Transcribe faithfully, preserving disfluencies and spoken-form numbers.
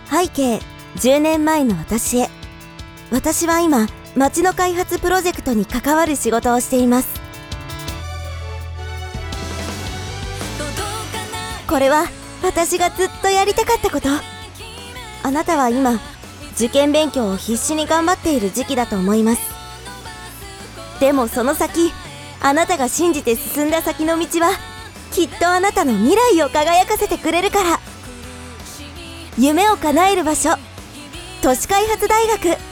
背景じゅうねんまえの私へ。私は今、街の開発プロジェクトに関わる仕事をしています。これは私がずっとやりたかったこと。あなたは今、受験勉強を必死に頑張っている時期だと思います。でもその先、あなたが信じて進んだ先の道は、きっとあなたの未来を輝かせてくれるから。夢を叶える場所、都市開発大学。